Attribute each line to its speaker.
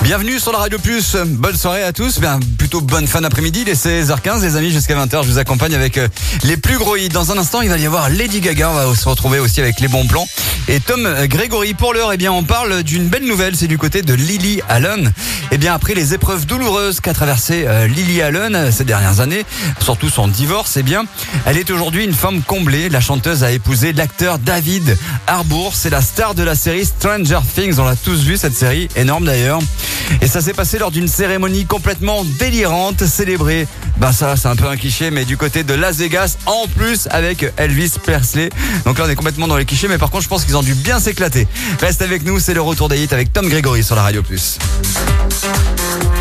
Speaker 1: Bienvenue sur la Radio Plus. Bonne soirée à tous. Plutôt bonne fin d'après-midi. Il est 16h15, les amis, jusqu'à 20h. Je vous accompagne avec les plus gros hits. Dans un instant, il va y avoir Lady Gaga. On va se retrouver aussi avec les bons plans. Et Tom Grégory. Pour l'heure, on parle d'une belle nouvelle. C'est du côté de Lily Allen. Après les épreuves douloureuses qu'a traversé Lily Allen ces dernières années, surtout son divorce, elle est aujourd'hui une femme comblée. La chanteuse a épousé l'acteur David Harbour. C'est la star de la série Stranger Things. On l'a tous vu, cette série, énorme d'ailleurs. Et ça s'est passé lors d'une cérémonie complètement délirante, célébrée. Ça, c'est un peu un cliché, mais du côté de Las Vegas, en plus avec Elvis Presley. Donc là, on est complètement dans les clichés, mais par contre, je pense qu'ils ont dû bien s'éclater. Reste avec nous, c'est le retour des hits avec Tom Grégory sur la Radio Plus.